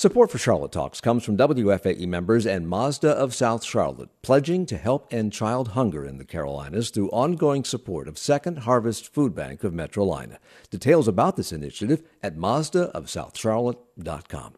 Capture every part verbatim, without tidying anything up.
Support for Charlotte Talks comes from W F A E members and Mazda of South Charlotte, pledging to help end child hunger in the Carolinas through ongoing support of Second Harvest Food Bank of Metrolina. Details about this initiative at mazda of south charlotte dot com.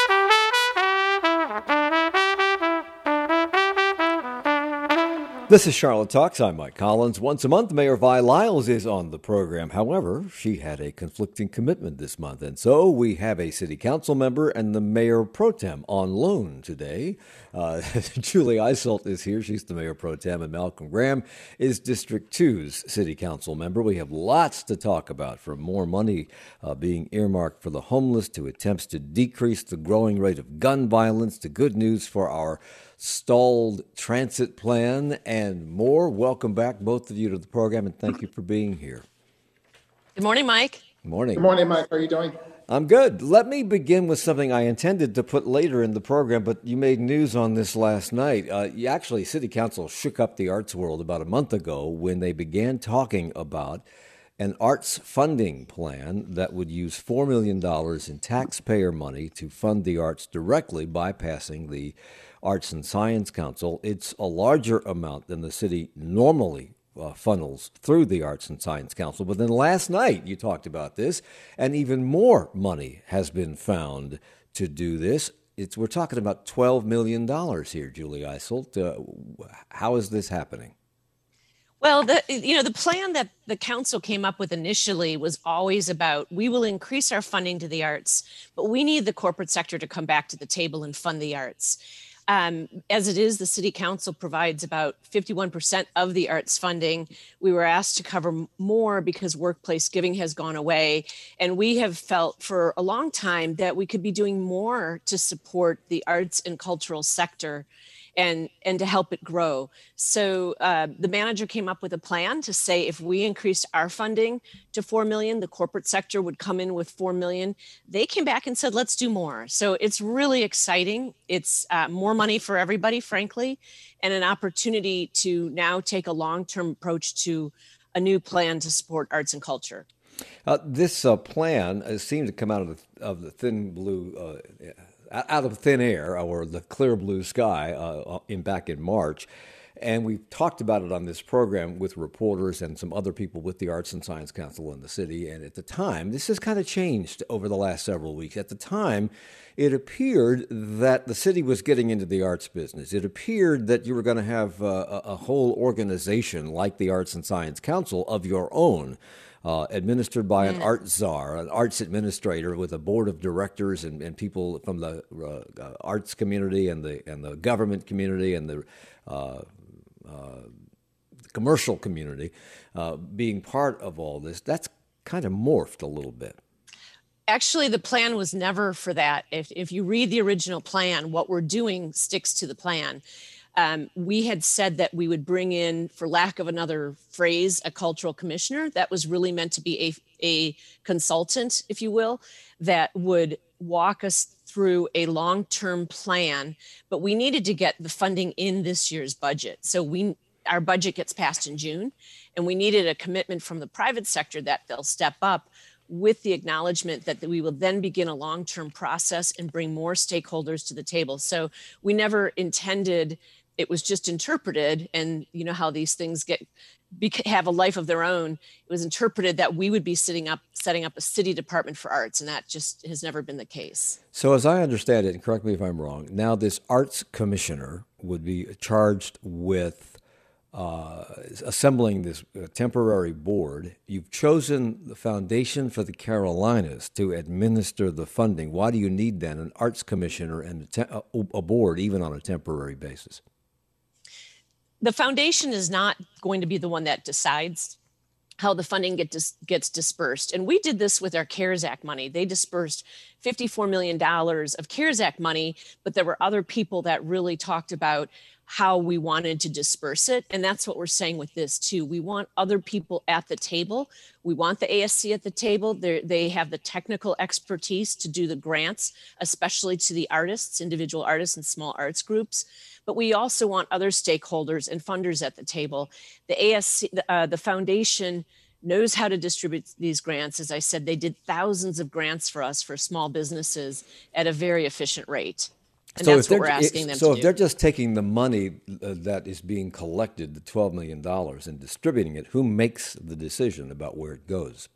This is Charlotte Talks. I'm Mike Collins. Once a month, Mayor Vi Lyles is on the program. However, she had a conflicting commitment this month, and so we have a city council member and the mayor pro tem on loan today. Uh, Julie Eiselt is here. She's the mayor pro tem, and Malcolm Graham is District two's city council member. We have lots to talk about, from more money uh, being earmarked for the homeless to attempts to decrease the growing rate of gun violence to good news for our stalled transit plan and more. Welcome back, both of you, to the program, and thank you for being here. Good morning, Mike. Good morning. Good morning, Mike. How are you doing? I'm good. Let me begin with something I intended to put later in the program, but you made news on this last night. Uh, you actually, City Council shook up the arts world about a month ago when they began talking about an arts funding plan that would use four million dollars in taxpayer money to fund the arts directly, bypassing the Arts and Science Council. It's a larger amount than the city normally uh, funnels through the Arts and Science Council. But then last night you talked about this, and even more money has been found to do this. It's, we're talking about twelve million dollars here, Julie Eiselt. Uh, how is this happening? Well, the you know the plan that the council came up with initially was always about, we will increase our funding to the arts, but we need the corporate sector to come back to the table and fund the arts. Um, as it is, the city council provides about fifty-one percent of the arts funding. We were asked to cover more because workplace giving has gone away. And we have felt for a long time that we could be doing more to support the arts and cultural sector and, and to help it grow. So uh, the manager came up with a plan to say, if we increased our funding to four million dollars, the corporate sector would come in with four million dollars. They came back and said, let's do more. So it's really exciting. It's uh, more money for everybody, frankly, and an opportunity to now take a long-term approach to a new plan to support arts and culture. Uh, this uh, plan uh, seemed to come out of the, of the thin blue uh, out of thin air, or the clear blue sky, uh, in back in March. And we talked about it on this program with reporters and some other people with the Arts and Science Council in the city. And at the time, this has kind of changed over the last several weeks. At the time, it appeared that the city was getting into the arts business. It appeared that you were going to have uh, a whole organization like the Arts and Science Council of your own, Uh, administered by an art czar, an arts administrator with a board of directors and, and people from the uh, uh, arts community and the and the government community and the uh, uh, commercial community uh, being part of all this. That's kind of morphed a little bit. Actually, the plan was never for that. If, if you read the original plan, what we're doing sticks to the plan. Um, we had said that we would bring in, for lack of another phrase, a cultural commissioner that was really meant to be a, a consultant, if you will, that would walk us through a long-term plan. But we needed to get the funding in this year's budget. So we our budget gets passed in June, and we needed a commitment from the private sector that they'll step up with the acknowledgement that we will then begin a long-term process and bring more stakeholders to the table. So we never intended, it was just interpreted, and you know how these things get have a life of their own. It was interpreted that we would be sitting up, setting up a city department for arts, and that just has never been the case. So as I understand it, and correct me if I'm wrong, now this arts commissioner would be charged with uh, assembling this uh, temporary board. You've chosen the Foundation for the Carolinas to administer the funding. Why do you need then an arts commissioner and a, te- a board, even on a temporary basis? The foundation is not going to be the one that decides how the funding get dis- gets dispersed. And we did this with our CARES Act money. They dispersed fifty-four million dollars of CARES Act money, but there were other people that really talked about how we wanted to disperse it. And that's what we're saying with this too. We want other people at the table. We want the A S C at the table. They're, they have the technical expertise to do the grants, especially to the artists, individual artists and small arts groups. But we also want other stakeholders and funders at the table. The A S C, uh, the foundation knows how to distribute these grants. As I said, they did thousands of grants for us for small businesses at a very efficient rate. And So that's if what they're we're asking them so to if they're do. just taking the money uh, that is being collected, the twelve million dollars, and distributing it, who makes the decision about where it goes?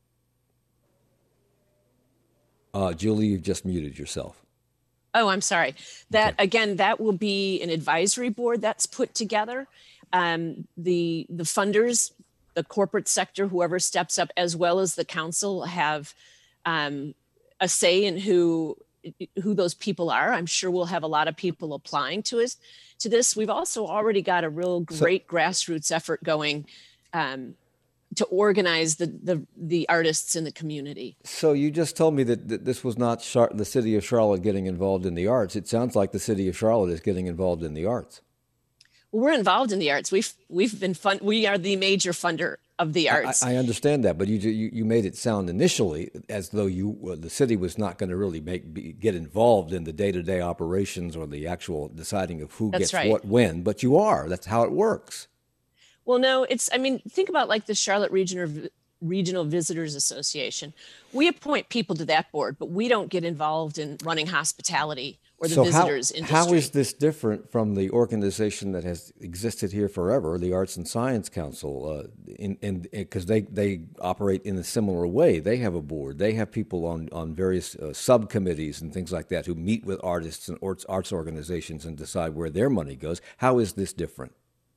Uh, Julie, you've just muted yourself. Oh, I'm sorry. That Okay. again, that will be an advisory board that's put together. Um, the the funders, the corporate sector, whoever steps up, as well as the council, have um, a say in who who those people are. I'm sure we'll have a lot of people applying to us to this. We've also already got a real So, great grassroots effort going um, to organize the, the the artists in the community. so you just told me that, that this was not Char- the city of Charlotte getting involved in the arts. It sounds like the city of Charlotte is getting involved in the arts. Well, we're involved in the arts. We've we've been fun. We are the major funder of the I, arts. I understand that, but you, you you made it sound initially as though you uh, the city was not going to really make be, get involved in the day to day operations or the actual deciding of who That's gets right. what when. But you are. That's how it works. Well, no, it's, I mean, think about like the Charlotte Regional, Regional Visitors Association. We appoint people to that board, but we don't get involved in running hospitality or the So how visitors how industry. is this different from the organization that has existed here forever, the Arts and Science Council? Uh, in in because they they operate in a similar way. They have a board. They have people on on various uh, subcommittees and things like that who meet with artists and arts arts organizations and decide where their money goes. How is this different?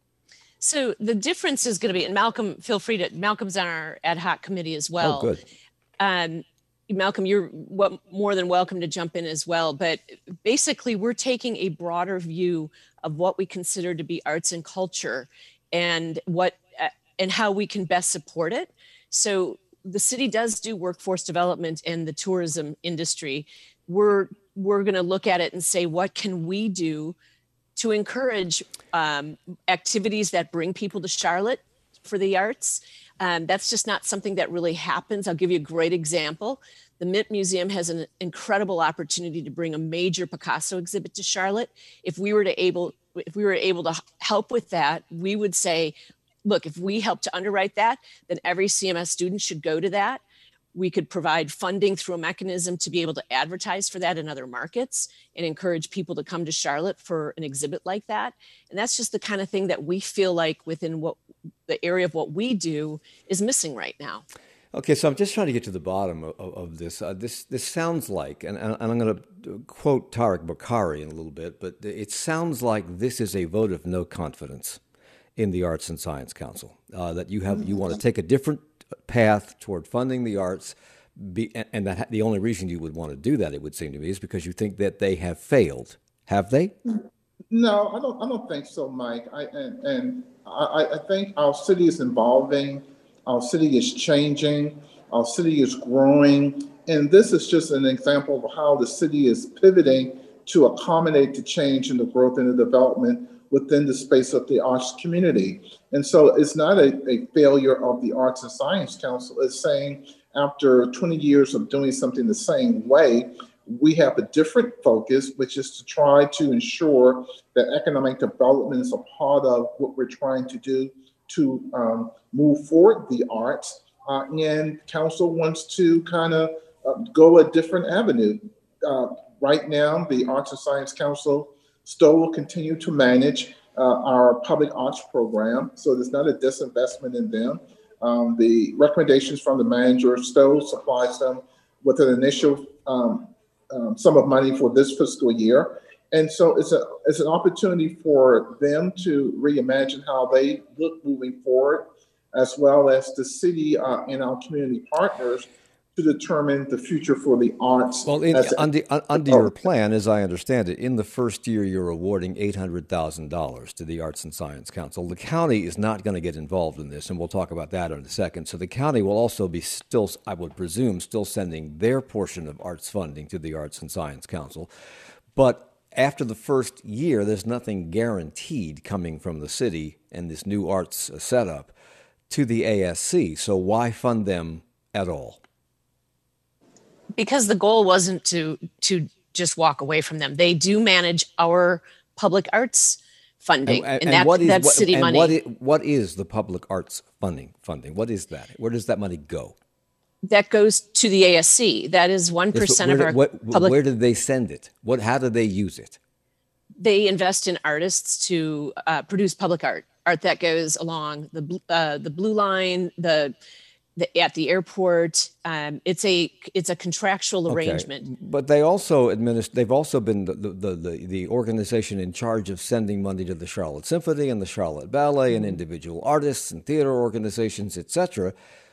So the difference is going to be, and Malcolm, feel free to, Malcolm's on our ad hoc committee as Oh, well. good. Um, Malcolm, you're what, more than welcome to jump in as well. But basically, we're taking a broader view of what we consider to be arts and culture, and what uh, and how we can best support it. So the city does do workforce development in the tourism industry. We're we're going to look at it and say, what can we do to encourage um, activities that bring people to Charlotte for the arts? Um, that's just not something that really happens. I'll give you a great example. The Mint Museum has an incredible opportunity to bring a major Picasso exhibit to Charlotte. If we were to able, if we were able to help with that, we would say, look, if we help to underwrite that, then every C M S student should go to that. We could provide funding through a mechanism to be able to advertise for that in other markets and encourage people to come to Charlotte for an exhibit like that. And that's just the kind of thing that we feel like within what the area of what we do is missing right now. Okay, so I'm just trying to get to the bottom of, of this. Uh, this this sounds like, and, and I'm going to quote Tariq Bakari in a little bit, but it sounds like this is a vote of no confidence in the Arts and Science Council. Uh, that you have you want to take a different path toward funding the arts, be, and that the only reason you would want to do that, it would seem to me, is because you think that they have failed. Have they? No, I don't. I don't think so, Mike. I and, and I, I think our city is evolving. Our city is changing. Our city is growing, and this is just an example of how the city is pivoting to accommodate the change and the growth and the development within the space of the arts community. And so it's not a, a failure of the Arts and Science Council. It's saying after twenty years of doing something the same way, we have a different focus, which is to try to ensure that economic development is a part of what we're trying to do to um, move forward the arts. Uh, and council wants to kind of uh, go a different avenue. Uh, right now, the Arts and Science Council still will continue to manage uh, our public arts program. So there's not a disinvestment in them. Um, the recommendations from the manager still supplies them with an initial um, um, sum of money for this fiscal year. And so it's a it's an opportunity for them to reimagine how they look moving forward, as well as the city uh, and our community partners to determine the future for the arts. Well, in, as under, under your plan, as I understand it, in the first year you're awarding eight hundred thousand dollars to the Arts and Science Council. The county is not going to get involved in this, and we'll talk about that in a second. So the county will also be still, I would presume, still sending their portion of arts funding to the Arts and Science Council. But after the first year, there's nothing guaranteed coming from the city and this new arts setup to the A S C. So why fund them at all? Because the goal wasn't to to just walk away from them. They do manage our public arts funding, And, and, and, that, what is, that's what, city and money. What is, what is the public arts funding? Funding. What is that? Where does that money go? That goes to the A S C. That is one Yes, percent where of did- our what, public. Where did they send it? What? How do they use it? They invest in artists to uh, produce public art, art that goes along the bl- uh, the blue line, the, the at the airport. Um, it's a it's a contractual arrangement. But they also administer. They've also been the, the the the organization in charge of sending money to the Charlotte Symphony and the Charlotte Ballet and individual artists and theater organizations, et cetera.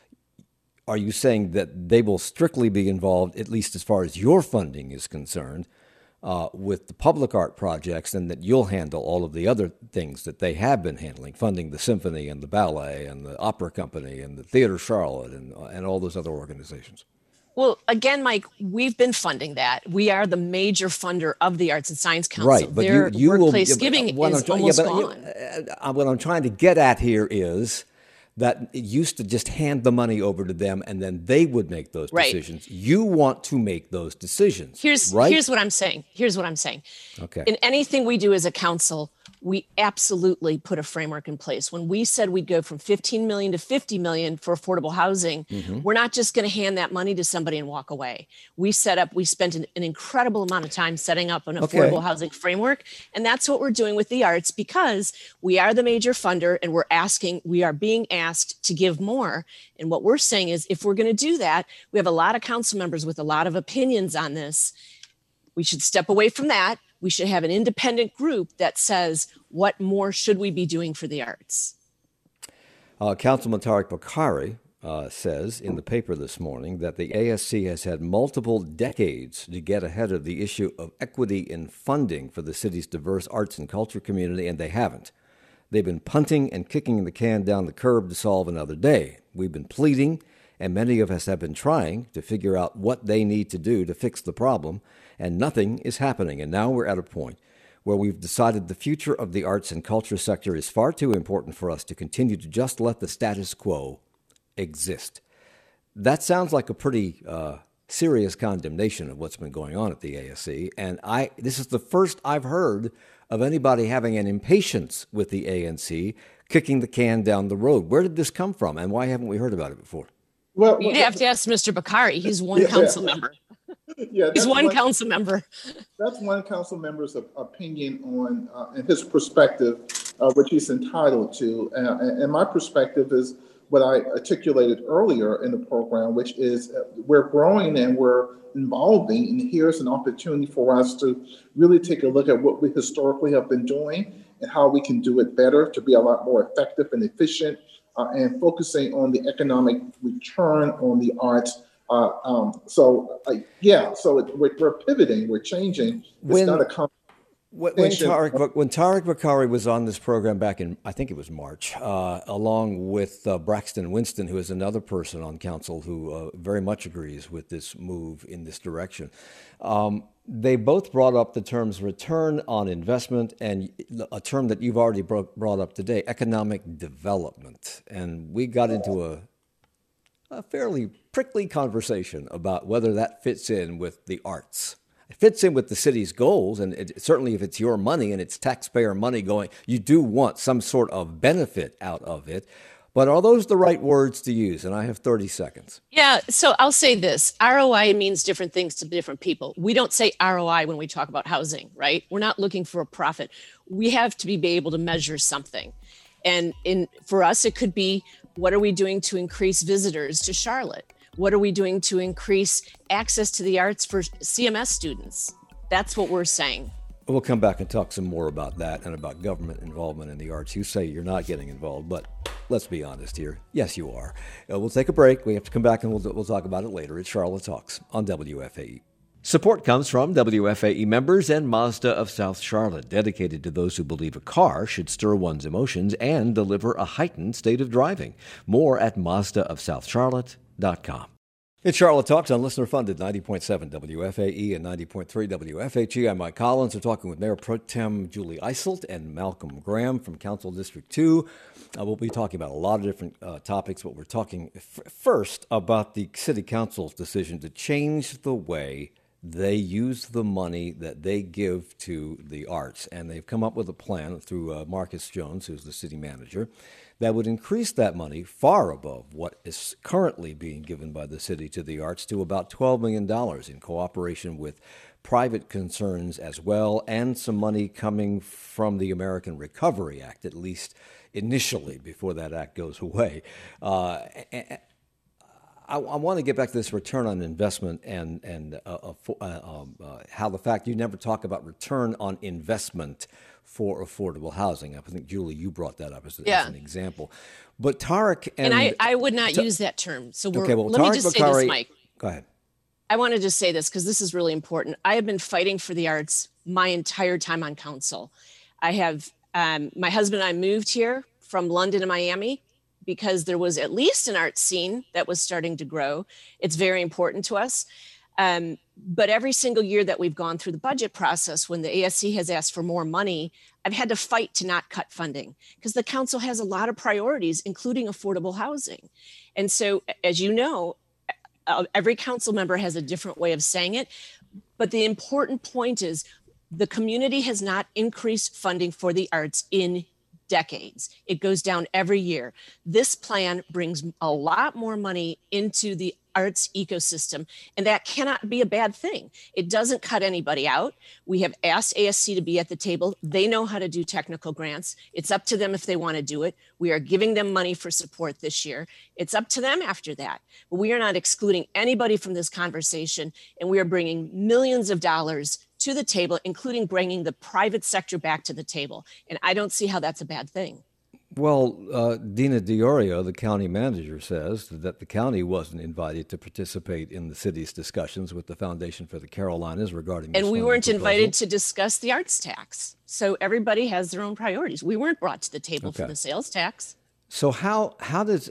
Are you saying that they will strictly be involved, at least as far as your funding is concerned, uh, with the public art projects, and that you'll handle all of the other things that they have been handling, funding the symphony and the ballet and the opera company and the Theater Charlotte and and all those other organizations? Well, again, Mike, we've been funding that. We are the major funder of the Arts and Science Council. Right, but Their you, you workplace will, giving what is I'm try- almost yeah, but, gone. uh, what I'm trying to get at here is that it used to just hand the money over to them and then they would make those Right. decisions. You want to make those decisions. Here's right? here's what I'm saying. Here's what I'm saying. Okay. In anything we do as a council, we absolutely put a framework in place. When we said we'd go from fifteen million to fifty million for affordable housing, Mm-hmm. we're not just going to hand that money to somebody and walk away. We set up, we spent an, an incredible amount of time setting up an Okay. affordable housing framework. And that's what we're doing with the arts, because we are the major funder and we're asking, we are being asked to give more. And what we're saying is, if we're going to do that, we have a lot of council members with a lot of opinions on this. We should step away from that. We should have an independent group that says, what more should we be doing for the arts? Uh, Councilman Tariq Bokhari uh, says in the paper this morning that the A S C has had multiple decades to get ahead of the issue of equity in funding for the city's diverse arts and culture community, and they haven't. They've been punting and kicking the can down the curb to solve another day. We've been pleading, and many of us have been trying to figure out what they need to do to fix the problem, and nothing is happening. And now we're at a point where we've decided the future of the arts and culture sector is far too important for us to continue to just let the status quo exist. That sounds like a pretty uh, serious condemnation of what's been going on at the A S C, and I this is the first I've heard of anybody having an impatience with the A N C kicking the can down the road. Where did this come from, and why haven't we heard about it before? Well, You'd have to ask Mister Bakari. He's one Yeah. council member. yeah, He's that's one council member. That's one council member's op- opinion on, uh, and his perspective, uh, which he's entitled to. Uh, and and my perspective is what I articulated earlier in the program, which is uh, we're growing and we're evolving, and here's an opportunity for us to really take a look at what we historically have been doing and how we can do it better to be a lot more effective and efficient, uh, and focusing on the economic return on the arts. Uh, um, so, uh, yeah, so it, we're, we're pivoting, we're changing. It's When- not a com- When, when Nation- Tariq when Tariq Bokhari was on this program back in, I think it was March, uh, along with uh, Braxton Winston, who is another person on council who uh, very much agrees with this move in this direction. Um, they both brought up the terms return on investment and a term that you've already bro- brought up today, economic development. And we got into a a fairly prickly conversation about whether that fits in with the arts. It fits in with the city's goals, and it, certainly if it's your money and it's taxpayer money going, you do want some sort of benefit out of it. But are those the right words to use? And I have thirty seconds. Yeah, so I'll say this. R O I means different things to different people. We don't say R O I when we talk about housing, right? We're not looking for a profit. We have to be able to measure something. And in for us, it could be, what are we doing to increase visitors to Charlotte? What are we doing to increase access to the arts for C M S students? That's what we're saying. We'll come back and talk some more about that and about government involvement in the arts. You say you're not getting involved, but let's be honest here. Yes, you are. Uh, we'll take a break. We have to come back and we'll, we'll talk about it later. It's Charlotte Talks on W F A E. Support comes from W F A E members and Mazda of South Charlotte, dedicated to those who believe a car should stir one's emotions and deliver a heightened state of driving. More at Mazda of South Charlotte dot com. It's Charlotte Talks on listener-funded ninety point seven W F A E and ninety point three W F H E. I'm Mike Collins. We're talking with Mayor Pro Tem Julie Eiselt and Malcolm Graham from Council District two. Uh, we'll be talking about a lot of different uh, topics, but we're talking f- first about the City Council's decision to change the way they use the money that they give to the arts, and they've come up with a plan through uh, Marcus Jones, who's the city manager, that would increase that money far above what is currently being given by the city to the arts to about twelve million dollars in cooperation with private concerns as well, and some money coming from the American Recovery Act, at least initially, before that act goes away. Uh, I, I want to get back to this return on investment and and uh, uh, um, uh, how the fact you never talk about return on investment for affordable housing. I think, Julie, you brought that up as, yeah. as an example. But Tariq and... And I, I would not Ta- use that term. So we're, okay, well, let Tariq me just Bokhari, say this, Mike. Go ahead. I want to just say this because this is really important. I have been fighting for the arts my entire time on council. I have, um, my husband and I moved here from London to Miami because there was at least an art scene that was starting to grow. It's very important to us. Um, but every single year that we've gone through the budget process, when the A S C has asked for more money, I've had to fight to not cut funding because the council has a lot of priorities, including affordable housing. And so, as you know, uh, every council member has a different way of saying it. But the important point is the community has not increased funding for the arts in decades. It goes down every year. This plan brings a lot more money into the arts ecosystem, and that cannot be a bad thing. It doesn't cut anybody out. We have asked A S C to be at the table. They know how to do technical grants. It's up to them if they want to do it. We are giving them money for support this year. It's up to them after that. But we are not excluding anybody from this conversation, and we are bringing millions of dollars to the table, including bringing the private sector back to the table. And I don't see how that's a bad thing. Well, uh, Dina Diorio, the county manager, says that the county wasn't invited to participate in the city's discussions with the Foundation for the Carolinas regarding this And we funding weren't proposal. invited to discuss the arts tax. So everybody has their own priorities. We weren't brought to the table Okay. for the sales tax. So how how does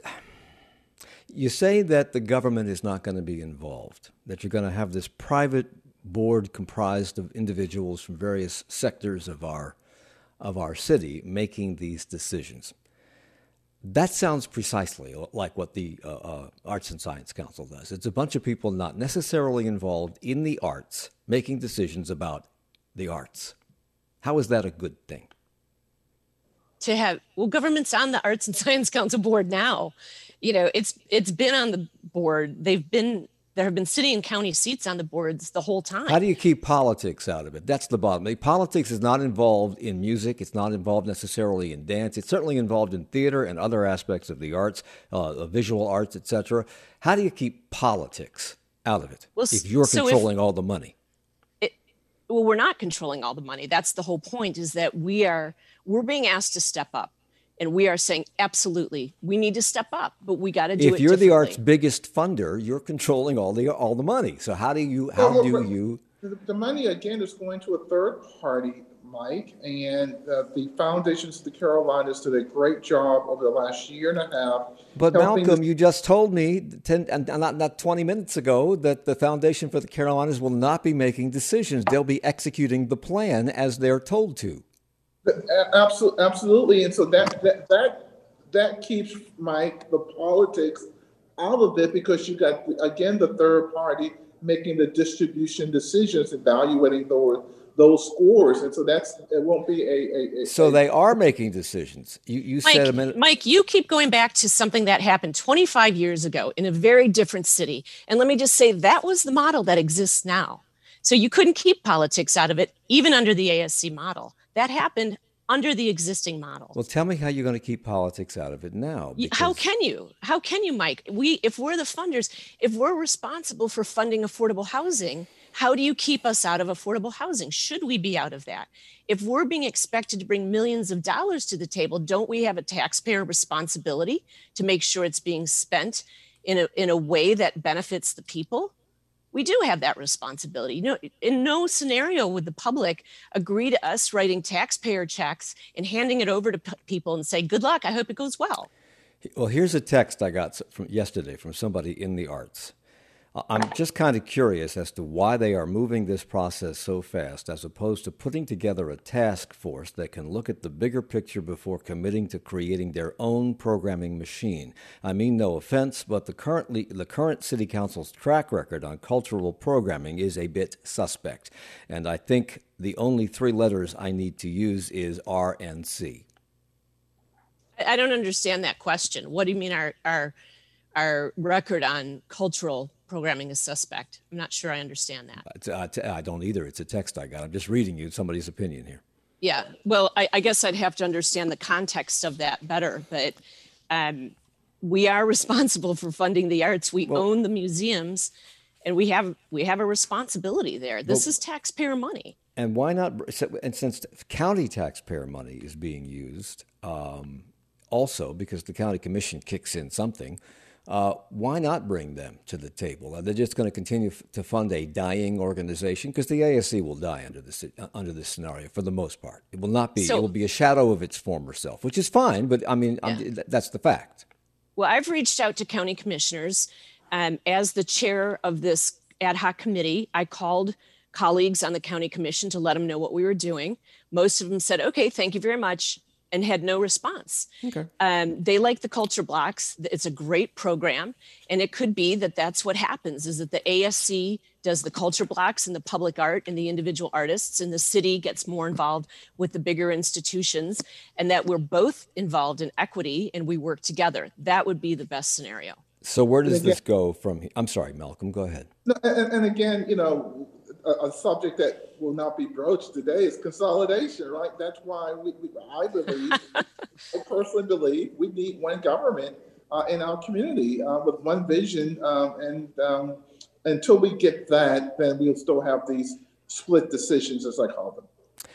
you say that the government is not going to be involved, that you're going to have this private board comprised of individuals from various sectors of our of our city making these decisions? That sounds precisely like what the uh, uh, Arts and Science Council does. It's a bunch of people not necessarily involved in the arts making decisions about the arts. How is that a good thing? To have, well, government's on the Arts and Science Council board now. You know, it's it's been on the board. They've been There have been city and county seats on the boards the whole time. How do you keep politics out of it? That's the bottom. I mean, politics is not involved in music. It's not involved necessarily in dance. It's certainly involved in theater and other aspects of the arts, uh, visual arts, et cetera. How do you keep politics out of it Well, if you're so controlling if, all the money? It, well, we're not controlling all the money. That's the whole point, is that we are, we're being asked to step up. And we are saying, absolutely, we need to step up, but we got to do if it you're the differently. art's biggest funder, you're controlling all the all the money. So how do you how Well, do well, you? The, the money, again, is going to a third party, Mike, and uh, the foundations of the Carolinas did a great job over the last year and a half. But helping Malcolm, the- you just told me ten, and not not twenty minutes ago that the Foundation for the Carolinas will not be making decisions. They'll be executing the plan as they're told to. Absolutely, absolutely, and so that that that that keeps, Mike, the politics out of it, because you got, again, the third party making the distribution decisions, evaluating those those scores, and so that's it won't be a. a, a So a, they are making decisions. You you Mike, said a minute. Mike, you keep going back to something that happened twenty-five years ago in a very different city. And let me just say, that was the model that exists now. So you couldn't keep politics out of it, even under the A S C model. That happened under the existing model. Well, tell me how you're going to keep politics out of it now. You- How because- can you? How can you, Mike? We, if we're the funders, if we're responsible for funding affordable housing, how do you keep us out of affordable housing? Should we be out of that? If we're being expected to bring millions of dollars to the table, don't we have a taxpayer responsibility to make sure it's being spent in a, in a way that benefits the people? We do have that responsibility. You know, in no scenario would the public agree to us writing taxpayer checks and handing it over to p- people and say, good luck, I hope it goes well. Well, here's a text I got from yesterday from somebody in the arts. I'm just kind of curious as to why they are moving this process so fast, as opposed to putting together a task force that can look at the bigger picture before committing to creating their own programming machine. I mean, no offense, but the currently the current City Council's track record on cultural programming is a bit suspect, and I think the only three letters I need to use is R and C. I don't understand that question. What do you mean our our our record on cultural programming is suspect? I'm not sure I understand that. I don't either. It's a text I got. I'm just reading you somebody's opinion here. Yeah, well, I, I guess I'd have to understand the context of that better, but um, we are responsible for funding the arts. We well, own the museums, and we have we have a responsibility there. This well, is taxpayer money. And why not? And since county taxpayer money is being used, um, also because the county commission kicks in something, Uh, why not bring them to the table? Are they just going to continue f- to fund a dying organization? Because the A S C will die under this uh, under this scenario for the most part. It will not be. So, it will be a shadow of its former self, which is fine. But I mean, yeah. th- that's the fact. Well, I've reached out to county commissioners. Um, as the chair of this ad hoc committee, I called colleagues on the county commission to let them know what we were doing. Most of them said, "Okay, thank you very much," and had no response. Okay. Um, they like the culture blocks. It's a great program. And it could be that that's what happens, is that the A S C does the culture blocks and the public art and the individual artists, and the city gets more involved with the bigger institutions, and that we're both involved in equity and we work together. That would be the best scenario. So where does again, this go from here? I'm sorry, Malcolm, go ahead. No, and, and again, you know, a, a subject that will not be broached today is consolidation, right? That's why we, we I believe, I personally believe we need one government uh, in our community uh, with one vision. Um, and um, until we get that, then we'll still have these split decisions, as I call them.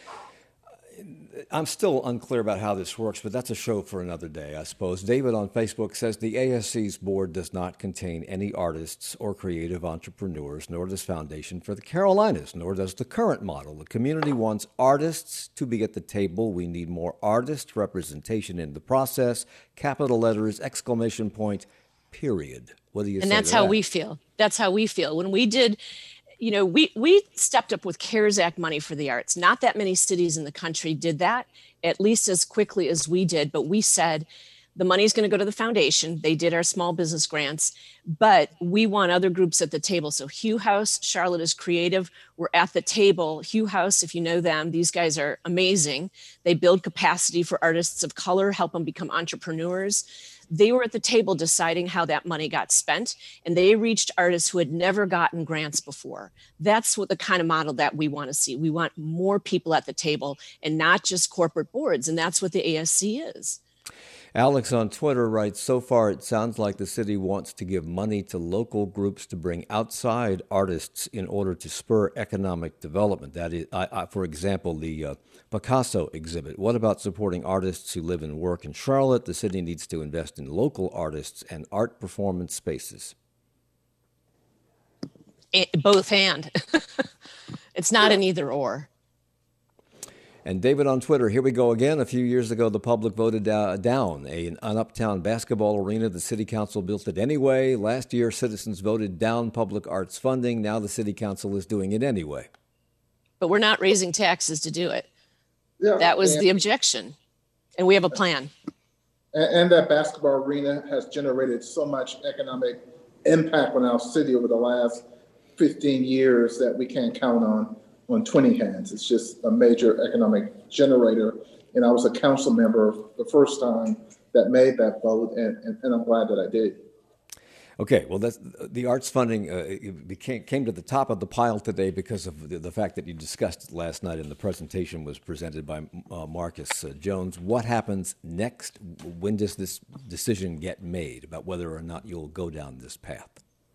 I'm still unclear about how this works, but that's a show for another day, I suppose. David on Facebook says the A S C's board does not contain any artists or creative entrepreneurs, nor does Foundation for the Carolinas, nor does the current model. The community wants artists to be at the table. We need more artist representation in the process. Capital letters, exclamation point, period. What do you say? And that's to how that? we feel. That's how we feel. When we did... You know, we, we stepped up with CARES Act money for the arts. Not that many cities in the country did that, at least as quickly as we did. But we said the money's going to go to the foundation. They did our small business grants, but we want other groups at the table. So Hugh House, Charlotte is Creative. We're at the table. Hugh House, if you know them, these guys are amazing. They build capacity for artists of color, help them become entrepreneurs. They were at the table deciding how that money got spent, and they reached artists who had never gotten grants before. That's what the kind of model that we want to see. We want more people at the table and not just corporate boards, and that's what the A S C is. Alex on Twitter writes, so far it sounds like the city wants to give money to local groups to bring outside artists in order to spur economic development. That is, I, I, for example, the uh, Picasso exhibit. What about supporting artists who live and work in Charlotte? The city needs to invest in local artists and art performance spaces. It, both and. It's not an either or. And David on Twitter, here we go again. A few years ago, the public voted uh, down a, an uptown basketball arena. The city council built it anyway. Last year, citizens voted down public arts funding. Now the city council is doing it anyway. But we're not raising taxes to do it. Yeah, that was and, the objection. And we have a plan. And, and that basketball arena has generated so much economic impact on our city over the last fifteen years that we can't count on. on twenty hands. It's just a major economic generator. And I was a council member the first time that made that vote, and, and, and I'm glad that I did. Okay, well, that's, the arts funding uh, became, came to the top of the pile today because of the, the fact that you discussed it last night and the presentation was presented by uh, Marcus uh, Jones. What happens next? When does this decision get made about whether or not you'll go down this path?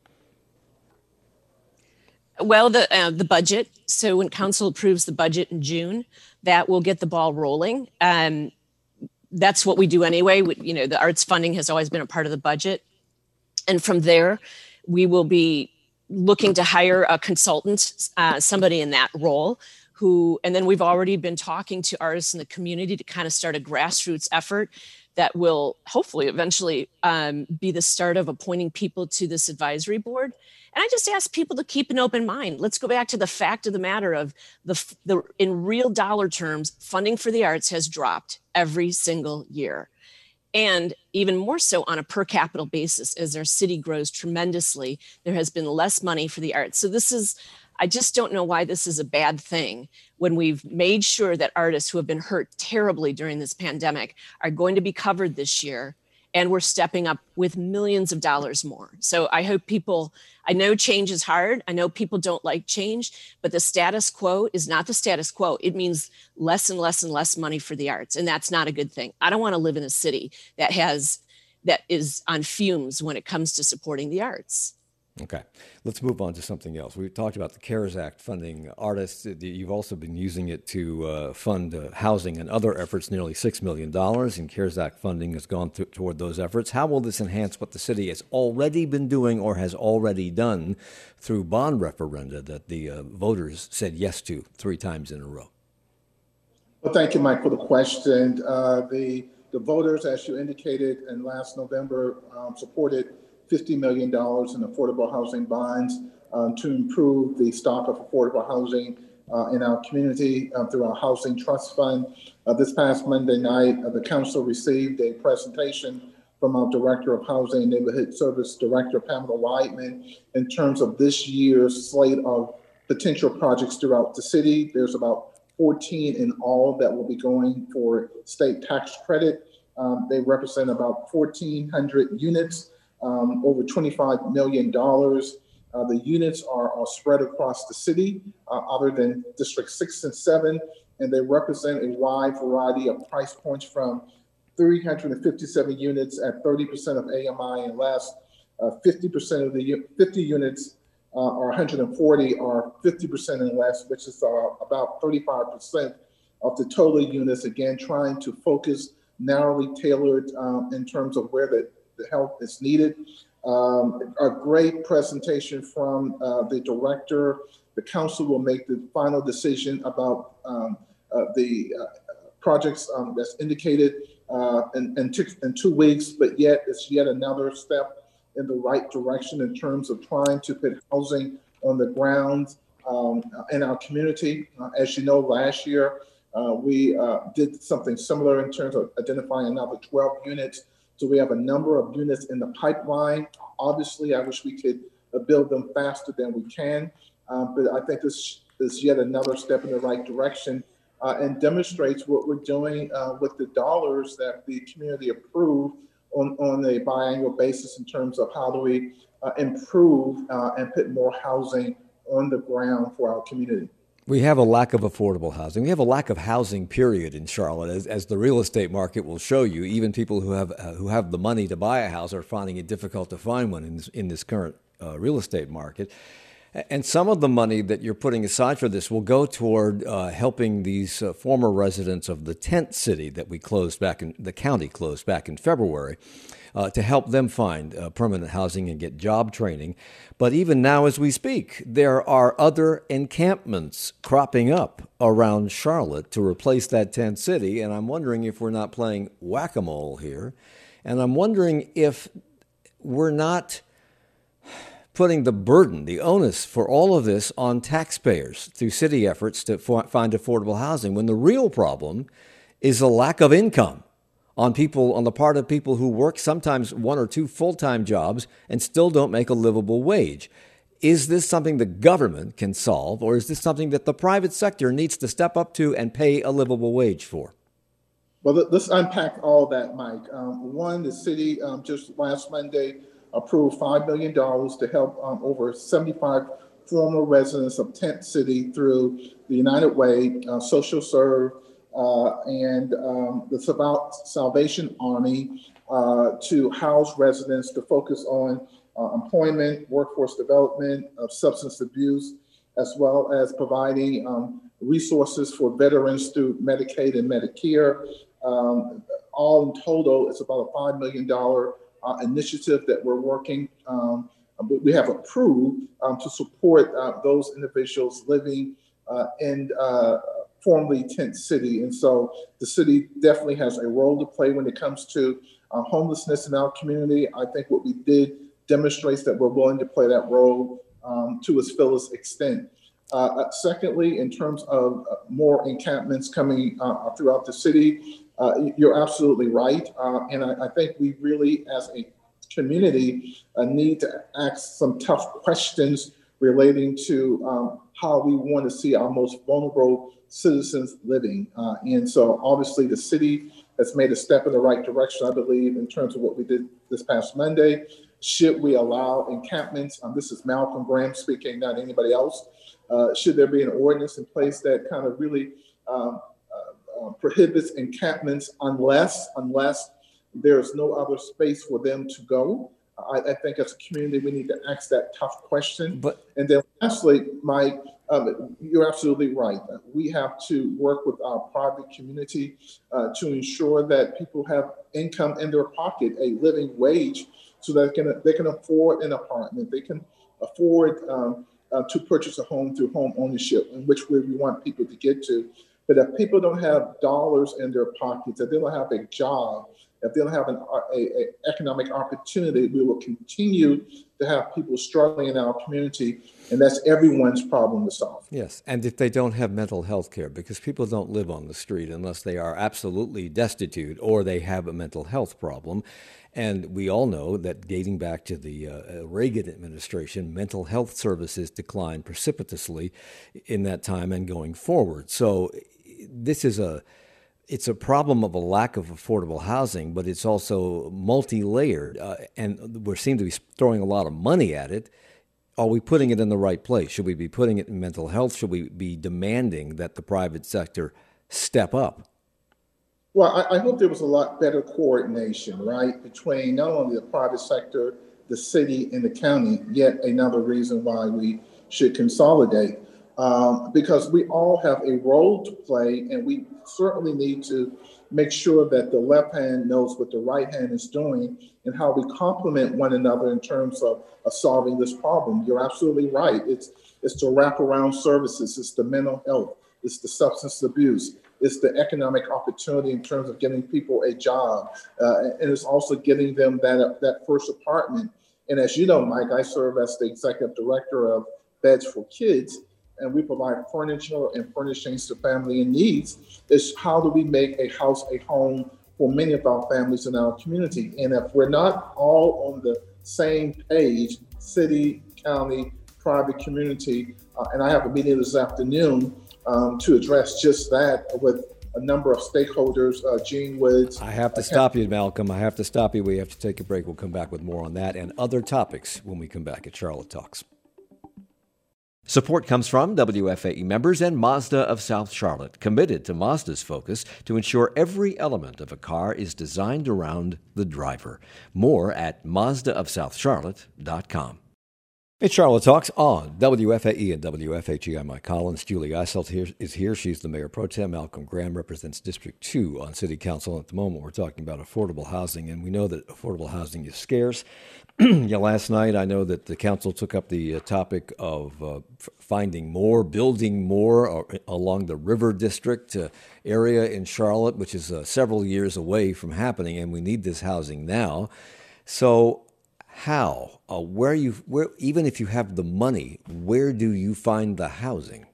Well, the uh, the budget. So when council approves the budget in June, that will get the ball rolling. Um, that's what we do anyway. We, you know, the arts funding has always been a part of the budget. And from there, we will be looking to hire a consultant, uh, somebody in that role who, and then we've already been talking to artists in the community to kind of start a grassroots effort that will hopefully eventually um, be the start of appointing people to this advisory board. And I just ask people to keep an open mind. Let's go back to the fact of the matter of the, the in real dollar terms, funding for the arts has dropped every single year. And even more so on a per capita basis, as our city grows tremendously, there has been less money for the arts. So this is, I just don't know why this is a bad thing when we've made sure that artists who have been hurt terribly during this pandemic are going to be covered this year. And we're stepping up with millions of dollars more. So I hope people, I know change is hard. I know people don't like change, but the status quo is not the status quo. It means less and less and less money for the arts. And that's not a good thing. I don't want to live in a city that has, that is on fumes when it comes to supporting the arts. Okay, let's move on to something else. We talked about the CARES Act funding artists. You've also been using it to uh, fund uh, housing and other efforts, nearly six million dollars, and CARES Act funding has gone th- toward those efforts. How will this enhance what the city has already been doing or has already done through bond referenda that the uh, voters said yes to three times in a row? Well, thank you, Mike, for the question. Uh, the, the voters, as you indicated, in last November um, supported fifty million dollars in affordable housing bonds um, to improve the stock of affordable housing uh, in our community uh, through our Housing Trust Fund. Uh, this past Monday night, uh, the council received a presentation from our Director of Housing and Neighborhood Service Director, Pamela Weidman, in terms of this year's slate of potential projects throughout the city. There's about fourteen in all that will be going for state tax credit. Um, they represent about fourteen hundred units. Um, over twenty-five million dollars. Uh, the units are, are spread across the city, uh, other than District six and seven, and they represent a wide variety of price points from three hundred fifty-seven units at thirty percent of A M I and less, uh, fifty percent of the fifty units uh, or one hundred forty are fifty percent and less, which is uh, about thirty-five percent of the total units, again, trying to focus narrowly tailored um, in terms of where the the help is needed. Um, a great presentation from uh, the director. The council will make the final decision about um, uh, the uh, projects um, that's indicated uh, in, in, two, in two weeks, but yet it's yet another step in the right direction in terms of trying to put housing on the ground um, in our community. Uh, as you know, last year uh, we uh, did something similar in terms of identifying another twelve units. So we have a number of units in the pipeline. Obviously, I wish we could uh, build them faster than we can, um, but I think this is yet another step in the right direction uh, and demonstrates what we're doing uh, with the dollars that the community approved on, on a biannual basis in terms of how do we uh, improve uh, and put more housing on the ground for our community. We have a lack of affordable housing. We have a lack of housing, period, in Charlotte, as, as the real estate market will show you. Even people who have uh, who have the money to buy a house are finding it difficult to find one in this, in this current uh, real estate market. And some of the money that you're putting aside for this will go toward uh, helping these uh, former residents of the tent city that we closed back in the county closed back in February. Uh, to help them find uh, permanent housing and get job training. But even now as we speak, there are other encampments cropping up around Charlotte to replace that tent city. And I'm wondering if we're not playing whack-a-mole here. And I'm wondering if we're not putting the burden, the onus for all of this on taxpayers through city efforts to f- find affordable housing, when the real problem is a lack of income on people, on the part of people who work sometimes one or two full-time jobs and still don't make a livable wage. Is this something the government can solve, or is this something that the private sector needs to step up to and pay a livable wage for? Well, let's unpack all that, Mike. Um, one, the city um, just last Monday approved five million dollars to help um, over seventy-five former residents of Tent City through the United Way, uh, Social Serve, Uh, and um, the Salvation Army uh, to house residents to focus on uh, employment, workforce development, of substance abuse, as well as providing um, resources for veterans through Medicaid and Medicare. Um, all in total, it's about a five million dollars uh, initiative that we're working, um, we have approved um, to support uh, those individuals living uh, in uh, formerly tent city. And so the city definitely has a role to play when it comes to uh, homelessness in our community. I think what we did demonstrates that we're willing to play that role um, to its fullest extent. Uh, secondly, in terms of uh, more encampments coming uh, throughout the city, uh, you're absolutely right. Uh, and I, I think we really, as a community, uh, need to ask some tough questions relating to um, how we want to see our most vulnerable citizens living. Uh, and so obviously the city has made a step in the right direction, I believe, in terms of what we did this past Monday. Should we allow encampments? Um, this is Malcolm Graham speaking, not anybody else. Uh, should there be an ordinance in place that kind of really um, uh, uh, prohibits encampments unless, unless there's no other space for them to go? I, I think as a community, we need to ask that tough question. But, and then lastly, Mike, um, you're absolutely right. We have to work with our private community uh, to ensure that people have income in their pocket, a living wage, so that they can, they can afford an apartment. They can afford um, uh, to purchase a home through home ownership, in which way we want people to get to. But if people don't have dollars in their pockets, if they don't have a job, if they don't have an a, a economic opportunity, we will continue to have people struggling in our community, and that's everyone's problem to solve. Yes, and if they don't have mental health care, because people don't live on the street unless they are absolutely destitute or they have a mental health problem. And we all know that dating back to the uh, Reagan administration, mental health services declined precipitously in that time and going forward. So this is a It's a problem of a lack of affordable housing, but it's also multi-layered, uh, and we seem to be throwing a lot of money at it. Are we putting it in the right place? Should we be putting it in mental health? Should we be demanding that the private sector step up? Well, I, I hope there was a lot better coordination, right, between not only the private sector, the city, and the county. Yet another reason why we should consolidate. Um, because we all have a role to play, and we certainly need to make sure that the left hand knows what the right hand is doing and how we complement one another in terms of, of solving this problem. You're absolutely right. It's it's the wraparound services, it's the mental health, it's the substance abuse, it's the economic opportunity in terms of getting people a job, uh, and it's also getting them that that first apartment. And as you know, Mike, I serve as the executive director of Beds for Kids, and we provide furniture and furnishings to family in needs. Is how do we make a house a home for many of our families in our community? And if we're not all on the same page, city, county, private community, uh, and I have a meeting this afternoon um, to address just that with a number of stakeholders, uh, Gene Woods. I have to uh, stop you, Malcolm. I have to stop you. We have to take a break. We'll come back with more on that and other topics when we come back at Charlotte Talks. Support comes from W F A E members and Mazda of South Charlotte, committed to Mazda's focus to ensure every element of a car is designed around the driver. More at Mazda of South Charlotte dot com. It's Charlotte Talks on W F A E and W F H E. I'm Mike Collins. Julie Eiselt here, is here. She's the mayor pro tem. Malcolm Graham represents District two on City Council. At the moment, we're talking about affordable housing, and we know that affordable housing is scarce. Yeah, last night, I know that the council took up the uh, topic of uh, f- finding more, building more uh, along the River District uh, area in Charlotte, which is uh, several years away from happening, and we need this housing now. So how, uh, where you, where, even if you have the money, where do you find the housing?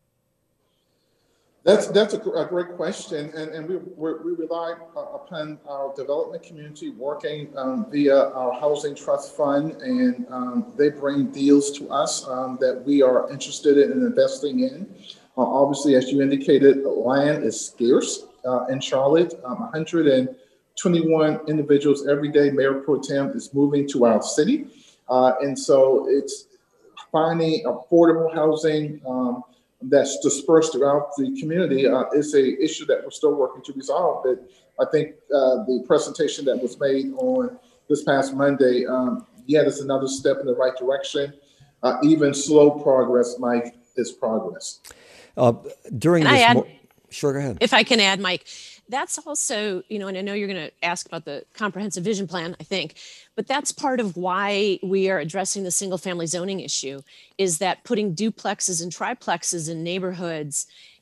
That's that's a, a great question, and, and we we're, we rely uh, upon our development community working um, via our housing trust fund, and um, they bring deals to us um, that we are interested in investing in. Uh, obviously, as you indicated, land is scarce uh, in Charlotte. Um, one hundred twenty-one individuals every day, Mayor Pro Tem is moving to our city, uh, and so it's finding affordable housing Um, that's dispersed throughout the community uh, is a issue that we're still working to resolve. But I think uh, the presentation that was made on this past Monday, um, yet is another step in the right direction. Uh, even slow progress, Mike, is progress. Uh, during Can this, I add, mo- sure, go ahead. If I can add, Mike, that's also, you know, and I know you're going to ask about the comprehensive vision plan, I think, but that's part of why we are addressing the single family zoning issue, is that putting duplexes and triplexes in neighborhoods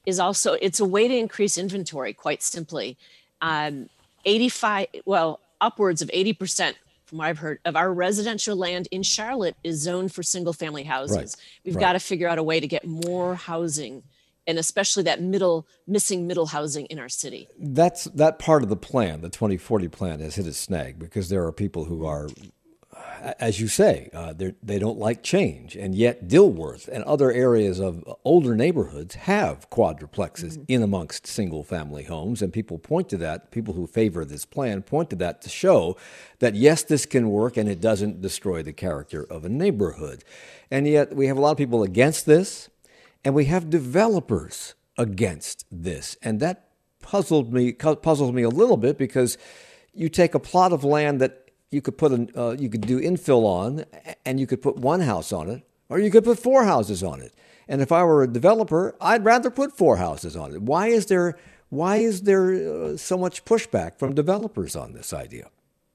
is also, it's a way to increase inventory, quite simply. Um, eighty-five, well, upwards of eighty percent from what I've heard of our residential land in Charlotte is zoned for single family houses. Right, We've right. got to figure out a way to get more housing, and especially that middle, missing middle housing in our city. That's that part of the plan, the twenty forty plan, has hit a snag because there are people who are, as you say, uh, they they don't like change, and yet Dilworth and other areas of older neighborhoods have quadruplexes mm-hmm. in amongst single-family homes, and people point to that. People who favor this plan point to that to show that yes, this can work, and it doesn't destroy the character of a neighborhood. And yet we have a lot of people against this, and we have developers against this, and that puzzled me puzzles me a little bit because you take a plot of land that you could put an, uh, you could do infill on, and you could put one house on it, or you could put four houses on it. And if I were a developer, I'd rather put four houses on it. Why is there why is there uh, so much pushback from developers on this idea?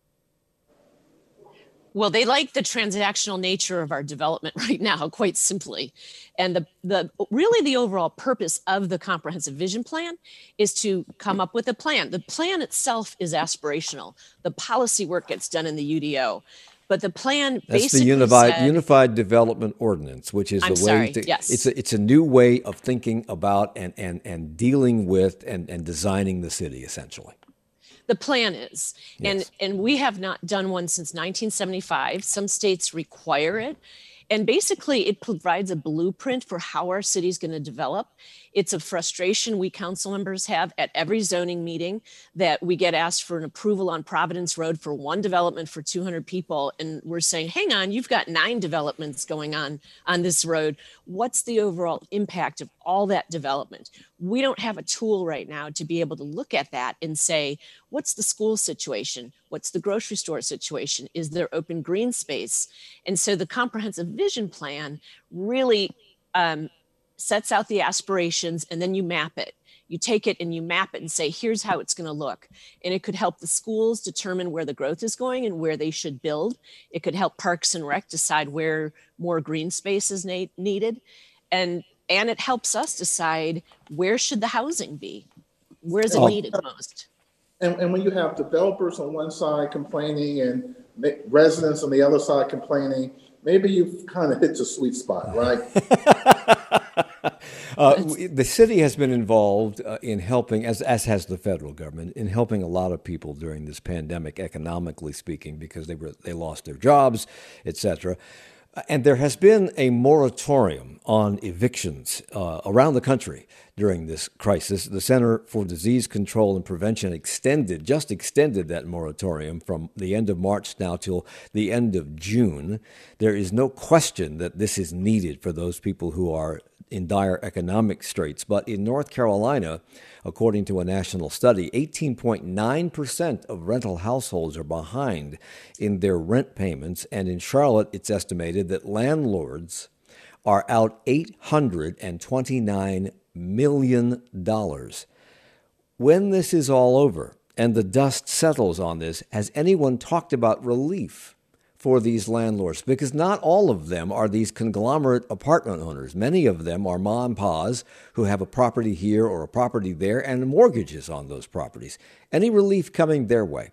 Well, they like the transactional nature of our development right now, quite simply. And the, the really the overall purpose of the comprehensive vision plan is to come up with a plan. The plan itself is aspirational. The policy work gets done in the U D O. But the plan That's basically the unified said, unified development ordinance, which is I'm the way sorry, to, yes. it's a it's a new way of thinking about and and and dealing with and, and designing the city, essentially. The plan is, and, Yes. and we have not done one since nineteen seventy-five. Some states require it. And basically, it provides a blueprint for how our city is going to develop. It's a frustration we council members have at every zoning meeting that we get asked for an approval on Providence Road for one development for two hundred people. And we're saying, hang on, you've got nine developments going on on this road. What's the overall impact of all that development? We don't have a tool right now to be able to look at that and say, what's the school situation? What's the grocery store situation? Is there open green space? And so the comprehensive vision plan really um, sets out the aspirations, and then you map it. You take it and you map it and say, here's how it's going to look. And it could help the schools determine where the growth is going and where they should build. It could help Parks and Rec decide where more green space is na- needed. And, and it helps us decide where should the housing be? Where is it Oh. needed most? And, and when you have developers on one side complaining and ma- residents on the other side complaining, maybe you've kind of hit the sweet spot, right? Uh, w- the city has been involved uh, in helping, as as has the federal government, in helping a lot of people during this pandemic, economically speaking, because they were they lost their jobs, et cetera. And there has been a moratorium on evictions uh, around the country during this crisis. The Center for Disease Control and Prevention extended, just extended that moratorium from the end of March now till the end of June. There is no question that this is needed for those people who are in dire economic straits. But in North Carolina, according to a national study, eighteen point nine percent of rental households are behind in their rent payments. And in Charlotte, it's estimated that landlords are out eight hundred twenty-nine million dollars. When this is all over and the dust settles on this, has anyone talked about relief for these landlords? Because not all of them are these conglomerate apartment owners. Many of them are mom and pa's who have a property here or a property there and mortgages on those properties. Any relief coming their way?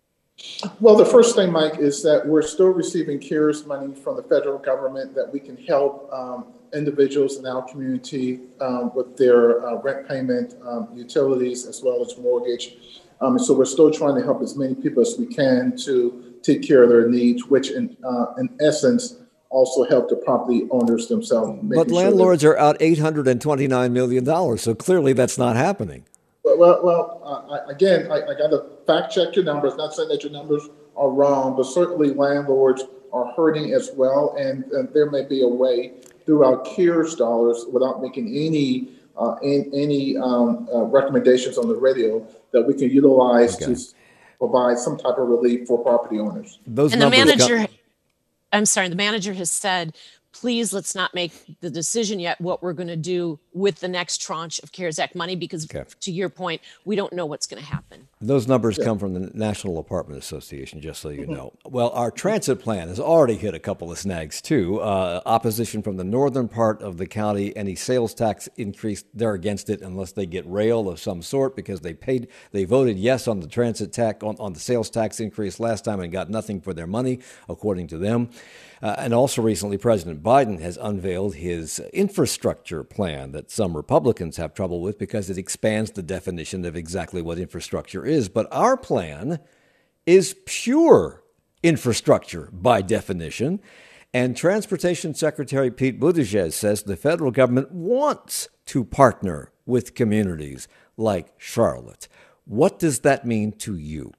Well, the first thing, Mike, is that we're still receiving CARES money from the federal government that we can help um, individuals in our community um, with their uh, rent payment, um, utilities, as well as mortgage. Um, so we're still trying to help as many people as we can to take care of their needs, which in, uh, in essence also help the property owners themselves. But landlords sure that, are out eight hundred twenty-nine million dollars, so clearly that's not happening. Well, well uh, I, again, I, I got to fact check your numbers. Not saying that your numbers are wrong, but certainly landlords are hurting as well, and, and there may be a way through our CARES dollars, without making any uh, in, any um, uh, recommendations on the radio, that we can utilize okay. to provide some type of relief for property owners. Those and the manager, come- I'm sorry, the manager has said, please, let's not make the decision yet what we're going to do with the next tranche of CARES Act money, because okay. to your point, we don't know what's going to happen. Those numbers Yeah. come from the National Apartment Association, just so you know. Well, our transit plan has already hit a couple of snags, too. Uh, opposition from the northern part of the county, any sales tax increase, they're against it unless they get rail of some sort because they paid, they voted yes on the transit tax, on, on the sales tax increase last time and got nothing for their money, according to them. Uh, and also recently, President Biden has unveiled his infrastructure plan that some Republicans have trouble with because it expands the definition of exactly what infrastructure is. But our plan is pure infrastructure by definition. And Transportation Secretary Pete Buttigieg says the federal government wants to partner with communities like Charlotte. What does that mean to you?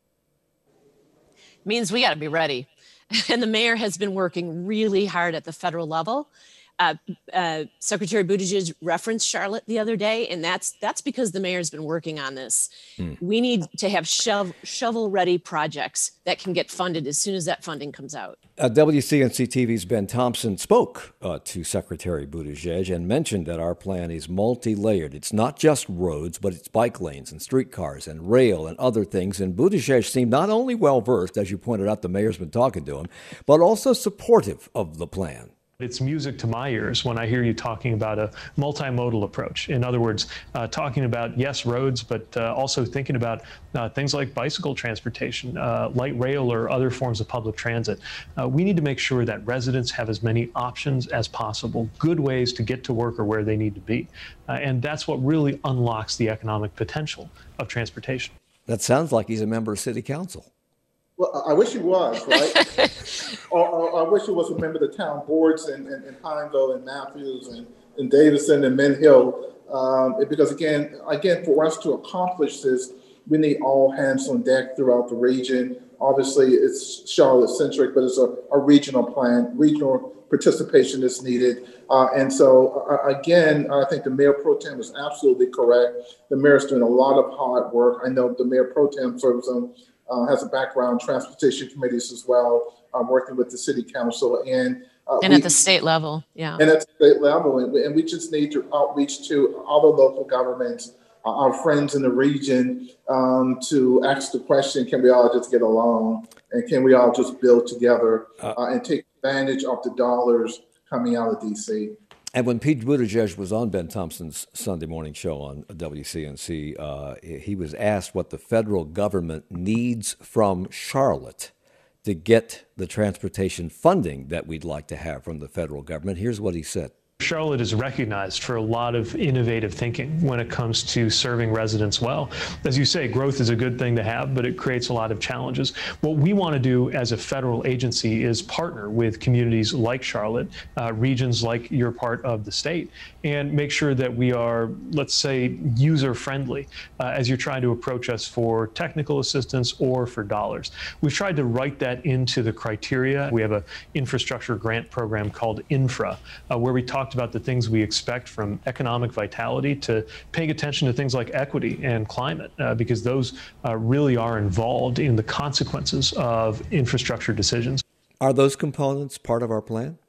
It means we got to be ready. And the mayor has been working really hard at the federal level. Uh, uh, Secretary Buttigieg referenced Charlotte the other day, and that's that's because the mayor's been working on this. Mm. We need to have shov- shovel-ready projects that can get funded as soon as that funding comes out. Uh, W C N C T V's Ben Thompson spoke uh, to Secretary Buttigieg and mentioned that our plan is multi-layered. It's not just roads, but it's bike lanes and streetcars and rail and other things. And Buttigieg seemed not only well-versed, as you pointed out, the mayor's been talking to him, but also supportive of the plan. It's music to my ears when I hear you talking about a multimodal approach. In other words, uh, talking about, yes, roads, but uh, also thinking about uh, things like bicycle transportation, uh, light rail, or other forms of public transit. Uh, we need to make sure that residents have as many options as possible, good ways to get to work or where they need to be. Uh, and that's what really unlocks the economic potential of transportation. That sounds like he's a member of City Council. Well, I wish he was, right? or, or I wish he was a member of the town boards in, in, in Pineville and Matthews and, and Davison and Mint Hill. Um, because again, again, for us to accomplish this, we need all hands on deck throughout the region. Obviously, it's Charlotte-centric, but it's a, a regional plan. Regional participation is needed. Uh, and so, uh, again, I think the Mayor Pro Tem is absolutely correct. The mayor's doing a lot of hard work. I know the Mayor Pro Tem serves on Uh, has a background in transportation committees as well, um, working with the city council and uh, and we, at the state level, yeah, and at the state level, and we, and we just need to outreach to other local governments, uh, our friends in the region, um, to ask the question: can we all just get along, and can we all just build together uh, and take advantage of the dollars coming out of D C? And when Pete Buttigieg was on Ben Thompson's Sunday morning show on W C N C, uh, he was asked what the federal government needs from Charlotte to get the transportation funding that we'd like to have from the federal government. Here's what he said. Charlotte is recognized for a lot of innovative thinking when it comes to serving residents well. As you say, growth is a good thing to have, but it creates a lot of challenges. What we want to do as a federal agency is partner with communities like Charlotte, uh, regions like your part of the state, and make sure that we are, let's say, user-friendly uh, as you're trying to approach us for technical assistance or for dollars. We've tried to write that into the criteria. We have an infrastructure grant program called Infra, uh, where we talk about the things we expect from economic vitality to paying attention to things like equity and climate, uh, because those uh, really are involved in the consequences of infrastructure decisions. Are those components part of our plan?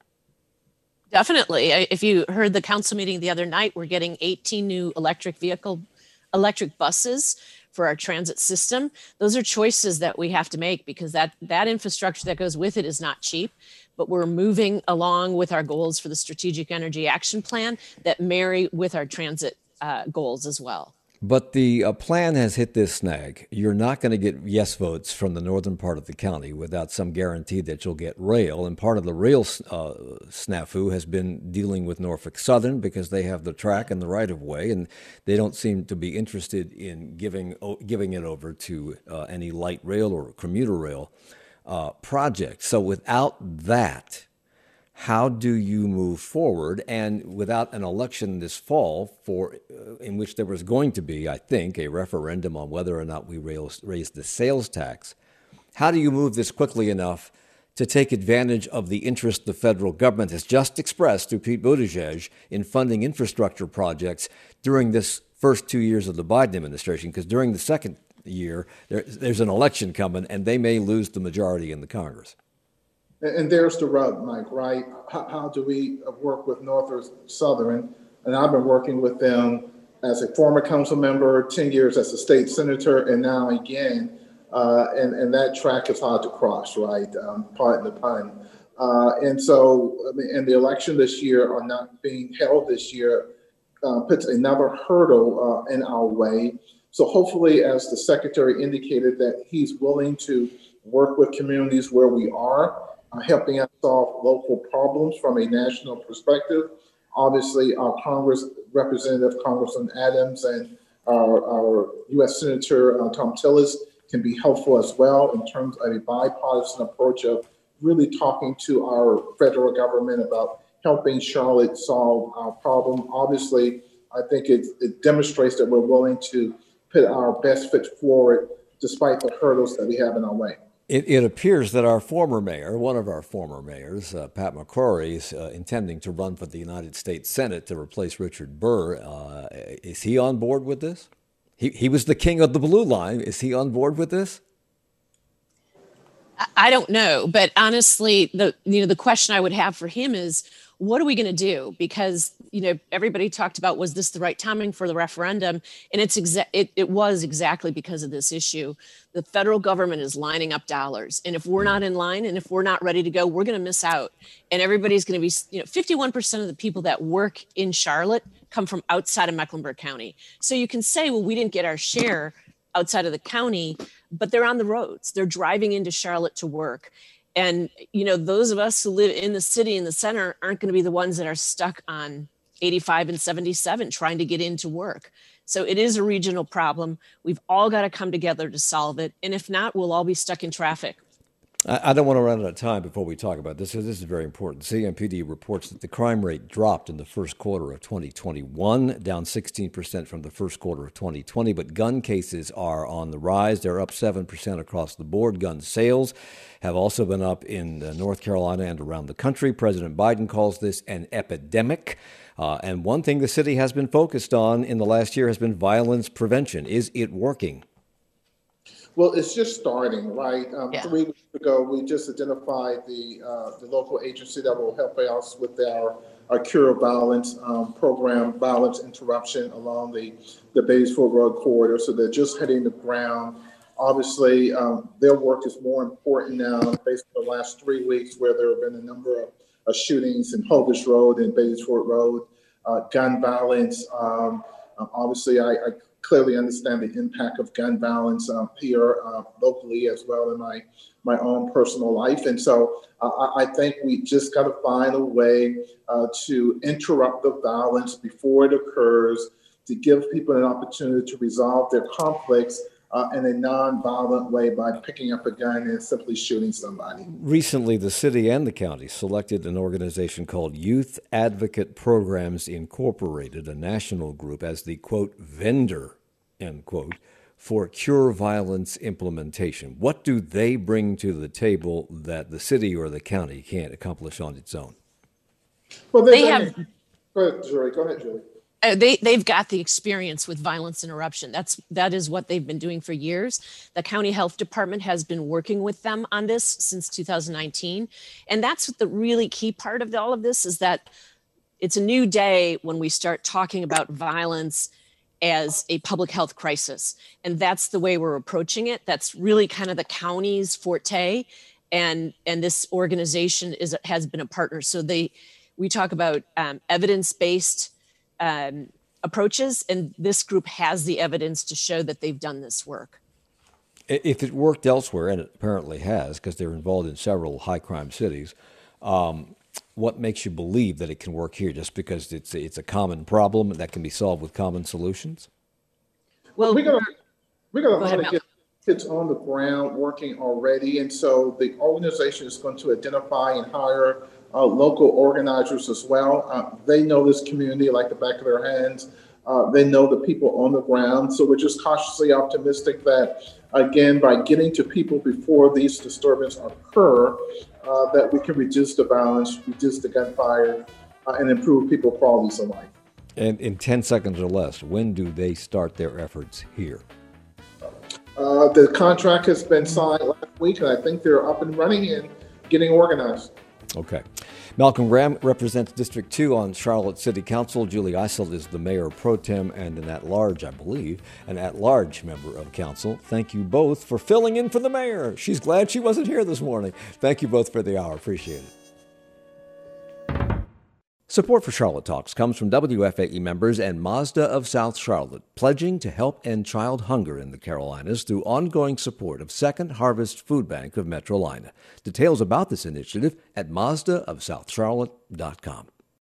Definitely. If you heard the council meeting the other night, we're getting eighteen new electric vehicle, electric buses for our transit system. Those are choices that we have to make because that, that infrastructure that goes with it is not cheap. But we're moving along with our goals for the Strategic Energy Action Plan that marry with our transit uh, goals as well. But the uh, plan has hit this snag. You're not going to get yes votes from the northern part of the county without some guarantee that you'll get rail. And part of the rail uh, snafu has been dealing with Norfolk Southern because they have the track and the right-of-way, and they don't seem to be interested in giving, giving it over to uh, any light rail or commuter rail Uh, project. So without that, how do you move forward? And without an election this fall, for uh, in which there was going to be, I think, a referendum on whether or not we raise, raise the sales tax, how do you move this quickly enough to take advantage of the interest the federal government has just expressed to Pete Buttigieg in funding infrastructure projects during this first two years of the Biden administration? Because during the second year, there, there's an election coming, and they may lose the majority in the Congress. And, and there's the rub, Mike, right? How, how do we work with Norfolk Southern? And I've been working with them as a former council member, ten years as a state senator, and now again, uh, and, and that track is hard to cross, right? Um, pardon the pun. Uh, and so, I mean, and the election this year are not being held this year uh, puts another hurdle uh, in our way. So hopefully, as the secretary indicated, that he's willing to work with communities where we are, uh, helping us solve local problems from a national perspective. Obviously, our Congress representative, Congressman Adams, and our, our U S Senator uh, Thom Tillis can be helpful as well in terms of a bipartisan approach of really talking to our federal government about helping Charlotte solve our problem. Obviously, I think it, it demonstrates that we're willing to put our best foot forward despite the hurdles that we have in our way. It, it appears that our former mayor, one of our former mayors, uh, Pat McCrory, is uh, intending to run for the United States Senate to replace Richard Burr. Uh, is he on board with this? He he was the king of the blue line. Is he on board with this? I don't know, but honestly, the you know the question I would have for him is, what are we going to do? Because you know everybody talked about, was this the right timing for the referendum? And it's exa- it, it was exactly because of this issue. The federal government is lining up dollars, and if we're not in line and if we're not ready to go, we're going to miss out. And everybody's going to be, you know, fifty-one percent of the people that work in Charlotte come from outside of Mecklenburg County. So you can say, well, we didn't get our share outside of the county, but they're on the roads. They're driving into Charlotte to work. And, you know, those of us who live in the city in the center aren't going to be the ones that are stuck on eighty-five and seventy-seven trying to get into work. So it is a regional problem. We've all got to come together to solve it. And if not, we'll all be stuck in traffic. I don't want to run out of time before we talk about this. This is very important. C M P D reports that the crime rate dropped in the first quarter of twenty twenty-one, down sixteen percent from the first quarter of twenty twenty. But gun cases are on the rise. They're up seven percent across the board. Gun sales have also been up in North Carolina and around the country. President Biden calls this an epidemic. Uh, and one thing the city has been focused on in the last year has been violence prevention. Is it working? Well, it's just starting, right? Um, Yeah. Three weeks ago, we just identified the uh, the local agency that will help us with our, our Cure of Violence um, program, violence interruption along the, the Batesville Road corridor. So they're just hitting the ground. Obviously, um, their work is more important now based on the last three weeks where there have been a number of, of shootings in Hovis Road and Batesville Road, uh, gun violence. Um, uh, obviously, I, I clearly understand the impact of gun violence um, here uh, locally as well in my my own personal life. And so uh, I, I think we just got to find a way uh, to interrupt the violence before it occurs, to give people an opportunity to resolve their conflicts uh, in a non-violent way by picking up a gun and simply shooting somebody. Recently, the city and the county selected an organization called Youth Advocate Programs Incorporated, a national group, as the, quote, vendor, end quote, for Cure Violence implementation. What do they bring to the table that the city or the county can't accomplish on its own? Well, They have- Go ahead, Julie. Go ahead, Julie. Uh, they they've got the experience with violence interruption. That's that is what they've been doing for years. The county health department has been working with them on this since two thousand nineteen, and that's what the really key part of all of this is, that it's a new day when we start talking about violence as a public health crisis, and that's the way we're approaching it. That's really kind of the county's forte, and and this organization is has been a partner. So they we talk about um, evidence-based Um, approaches, and this group has the evidence to show that they've done this work. If it worked elsewhere, and it apparently has, because they're involved in several high crime cities, um, what makes you believe that it can work here? Just because it's it's a common problem that can be solved with common solutions? Well, we got we got a Go lot ahead, of Mel. good kids on the ground working already, and so the organization is going to identify and hire Uh, local organizers as well. Uh, they know this community like the back of their hands. Uh, they know the people on the ground. So we're just cautiously optimistic that, again, by getting to people before these disturbances occur, uh, that we can reduce the violence, reduce the gunfire, uh, and improve people's qualities of life. And in ten seconds or less, when do they start their efforts here? Uh, the contract has been signed last week, and I think they're up and running and getting organized. Okay. Malcolm Graham represents District two on Charlotte City Council. Julie Eisel is the mayor pro tem and an at-large, I believe, an at-large member of council. Thank you both for filling in for the mayor. She's glad she wasn't here this morning. Thank you both for the hour. Appreciate it. Support for Charlotte Talks comes from W F A E members and Mazda of South Charlotte, pledging to help end child hunger in the Carolinas through ongoing support of Second Harvest Food Bank of Metrolina. Details about this initiative at Mazda of South Charlotte dot com.